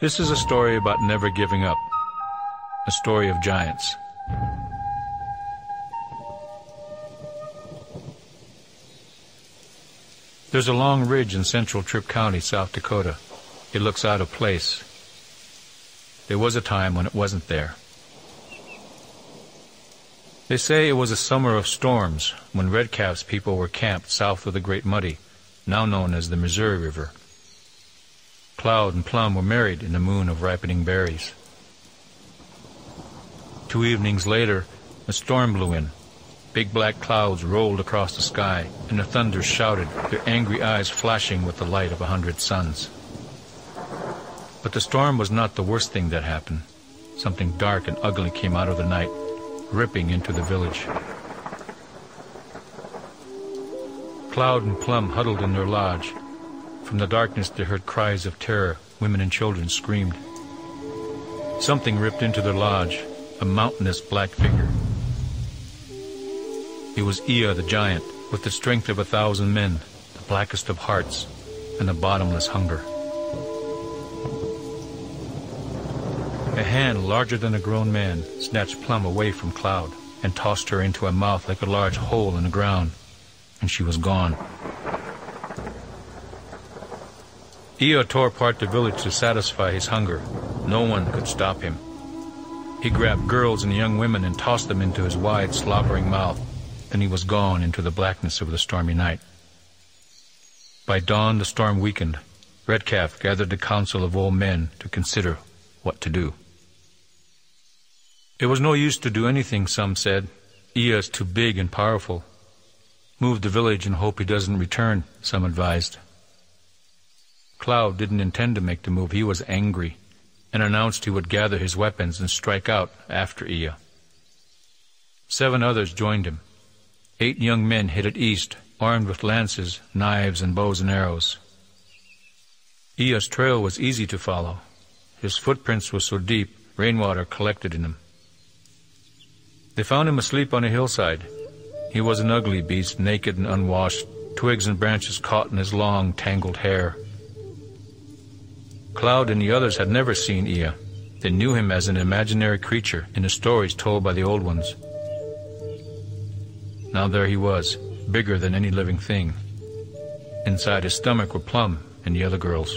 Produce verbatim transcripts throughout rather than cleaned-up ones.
This is a story about never giving up, a story of giants. There's a long ridge in central Tripp County, South Dakota. It looks out of place. There was a time when it wasn't there. They say it was a summer of storms when Redcalf's people were camped south of the Great Muddy, now known as the Missouri River. Cloud and Plum were married in the moon of ripening berries. Two evenings later, a storm blew in. Big black clouds rolled across the sky, and the thunders shouted, their angry eyes flashing with the light of a hundred suns. But the storm was not the worst thing that happened. Something dark and ugly came out of the night, ripping into the village. Cloud and Plum huddled in their lodge. From the darkness they heard cries of terror. Women and children screamed. Something ripped into their lodge, a mountainous black figure. It was Ea the giant, with the strength of a thousand men, the blackest of hearts, and a bottomless hunger. A hand larger than a grown man snatched Plum away from Cloud and tossed her into a mouth like a large hole in the ground, and she was gone. Ea tore apart the village to satisfy his hunger. No one could stop him. He grabbed girls and young women and tossed them into his wide, slobbering mouth. Then he was gone into the blackness of the stormy night. By dawn, the storm weakened. Redcalf gathered the council of old men to consider what to do. It was no use to do anything, some said. Ea is too big and powerful. Move the village and hope he doesn't return, some advised. Cloud didn't intend to make the move. He was angry and announced he would gather his weapons and strike out after Ea. Seven others joined him. Eight young men headed east, armed with lances, knives, and bows and arrows. Ea's trail was easy to follow. His footprints were so deep, rainwater collected in them. They found him asleep on a hillside. He was an ugly beast, naked and unwashed, twigs and branches caught in his long, tangled hair. Cloud and the others had never seen Ea. They knew him as an imaginary creature in the stories told by the old ones. Now there he was, bigger than any living thing. Inside his stomach were Plum and the other girls.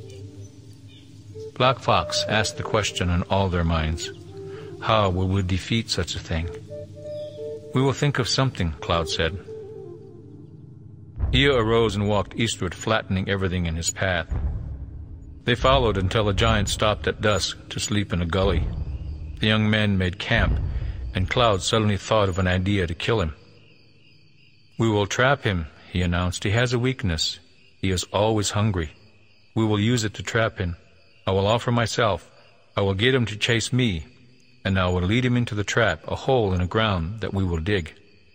Black Fox asked the question on all their minds. How will we defeat such a thing? We will think of something, Cloud said. Ea arose and walked eastward, flattening everything in his path. They followed until the giant stopped at dusk to sleep in a gully. The young men made camp, and Cloud suddenly thought of an idea to kill him. We will trap him, he announced. He has a weakness. He is always hungry. We will use it to trap him. I will offer myself. I will get him to chase me, and I will lead him into the trap, a hole in the ground that we will dig.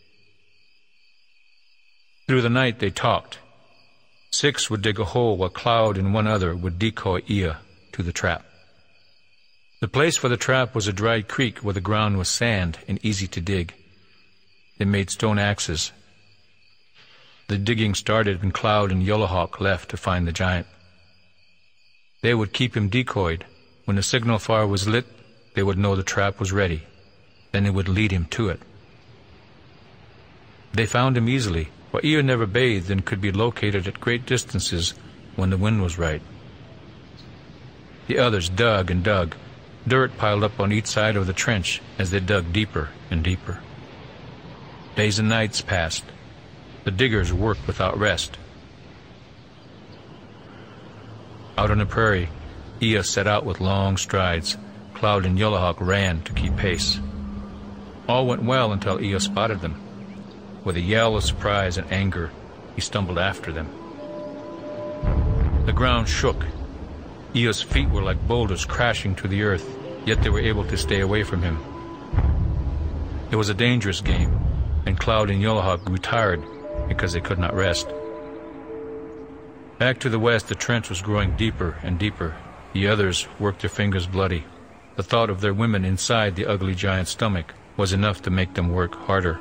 Through the night they talked. Six would dig a hole while Cloud and one other would decoy Ea to the trap. The place for the trap was a dry creek where the ground was sand and easy to dig. They made stone axes. The digging started when Cloud and Yellowhawk left to find the giant. They would keep him decoyed. When the signal fire was lit, they would know the trap was ready. Then they would lead him to it. They found him easily, for Ea never bathed and could be located at great distances when the wind was right. The others dug and dug. Dirt piled up on each side of the trench as they dug deeper and deeper. Days and nights passed. The diggers worked without rest. Out on the prairie, Ea set out with long strides. Cloud and Yellowhawk ran to keep pace. All went well until Ea spotted them. With a yell of surprise and anger, he stumbled after them. The ground shook. Ea's feet were like boulders crashing to the earth, yet they were able to stay away from him. It was a dangerous game, and Cloud and Yellowhawk grew tired because they could not rest. Back to the west, the trench was growing deeper and deeper. The others worked their fingers bloody. The thought of their women inside the ugly giant's stomach was enough to make them work harder.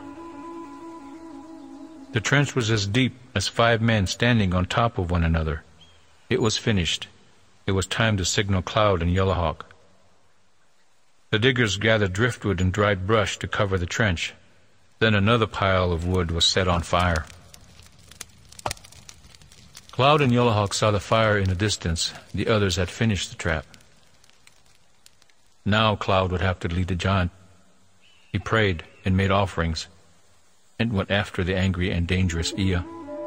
The trench was as deep as five men standing on top of one another. It was finished. it was time to signal Cloud and Yellowhawk. The diggers gathered driftwood and dried brush to cover the trench. Then another pile of wood was set on fire. Cloud and Yellowhawk saw the fire in the distance. The others had finished the trap. Now Cloud would have to lead the giant. He prayed and made offerings and went after the angry and dangerous Ea.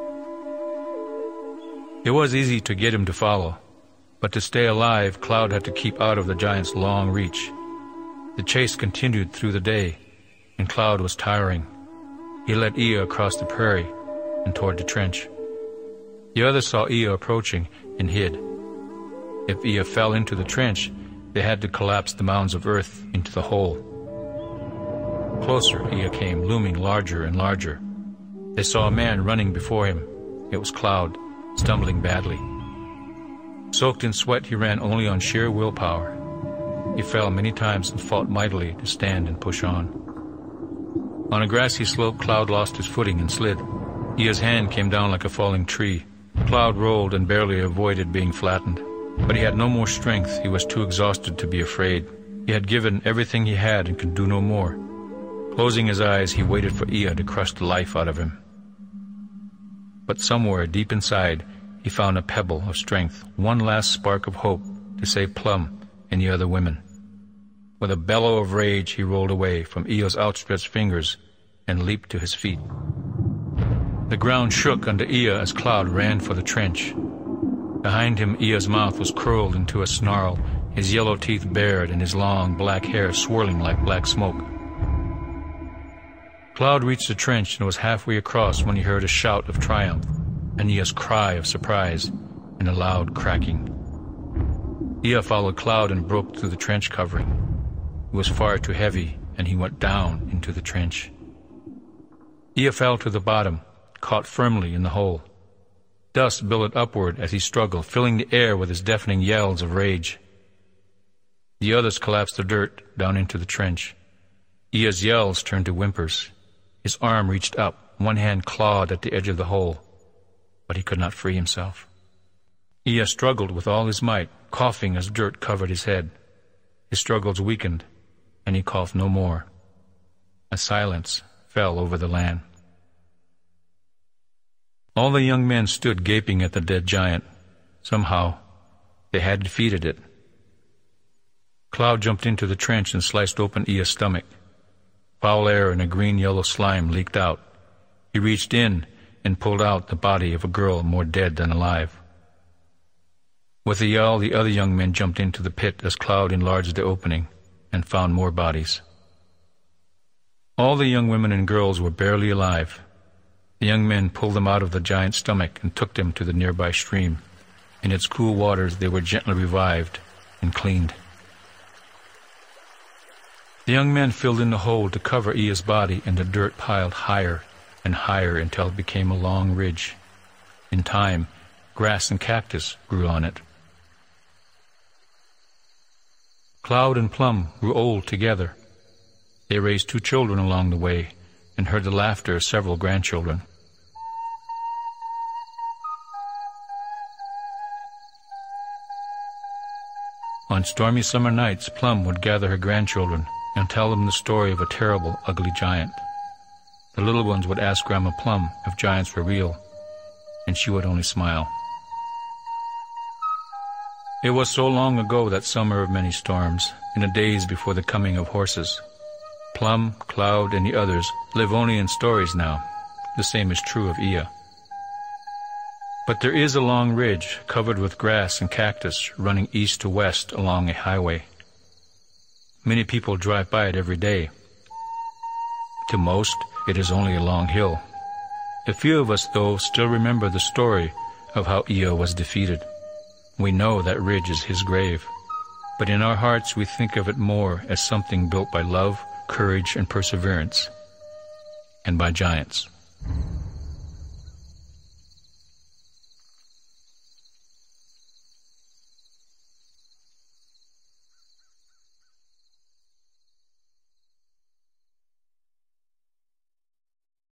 It was easy to get him to follow, but to stay alive, Cloud had to keep out of the giant's long reach. The chase continued through the day, and Cloud was tiring. He led Ea across the prairie and toward the trench. The others saw Ea approaching and hid. If Ea fell into the trench, they had to collapse the mounds of earth into the hole. Closer Ea came, looming larger and larger. They saw a man running before him. It was Cloud, stumbling badly. Soaked in sweat, he ran only on sheer willpower. He fell many times and fought mightily to stand and push on. On a grassy slope, Cloud lost his footing and slid. Ea's hand came down like a falling tree. Cloud rolled and barely avoided being flattened. But he had no more strength. He was too exhausted to be afraid. He had given everything he had and could do no more. Closing his eyes, he waited for Ea to crush the life out of him. But somewhere deep inside, he found a pebble of strength, one last spark of hope to save Plum and the other women. With a bellow of rage, he rolled away from Ea's outstretched fingers and leaped to his feet. The ground shook under Ea as Cloud ran for the trench. Behind him, Ea's mouth was curled into a snarl, his yellow teeth bared and his long black hair swirling like black smoke. Cloud reached the trench and was halfway across when he heard a shout of triumph, and Ea's cry of surprise, and a loud cracking. Ea followed Cloud and broke through the trench covering. It was far too heavy, and he went down into the trench. Ea fell to the bottom, caught firmly in the hole. Dust billowed upward as he struggled, filling the air with his deafening yells of rage. The others collapsed the dirt down into the trench. Ea's yells turned to whimpers. His arm reached up, one hand clawed at the edge of the hole, but he could not free himself. Ea struggled with all his might, coughing as dirt covered his head. His struggles weakened, and he coughed no more. A silence fell over the land. All the young men stood gaping at the dead giant. Somehow, they had defeated it. Cloud jumped into the trench and sliced open Ea's stomach. Foul air and a green-yellow slime leaked out. He reached in and pulled out the body of a girl more dead than alive. With a yell, the other young men jumped into the pit as Cloud enlarged the opening and found more bodies. All the young women and girls were barely alive. The young men pulled them out of the giant's stomach and took them to the nearby stream. In its cool waters, they were gently revived and cleaned. The young men filled in the hole to cover Ea's body, and the dirt piled higher and higher until it became a long ridge. In time, grass and cactus grew on it. Cloud and Plum grew old together. They raised two children along the way and heard the laughter of several grandchildren. On stormy summer nights, Plum would gather her grandchildren and tell them the story of a terrible, ugly giant. The little ones would ask Grandma Plum if giants were real, and she would only smile. It was so long ago, that summer of many storms, in the days before the coming of horses. Plum, Cloud, and the others live only in stories now. The same is true of Ea. But there is a long ridge covered with grass and cactus running east to west along a highway. Many people drive by it every day. To most, it is only a long hill. A few of us, though, still remember the story of how Ea was defeated. We know that ridge is his grave, but in our hearts we think of it more as something built by love, courage, and perseverance, and by giants.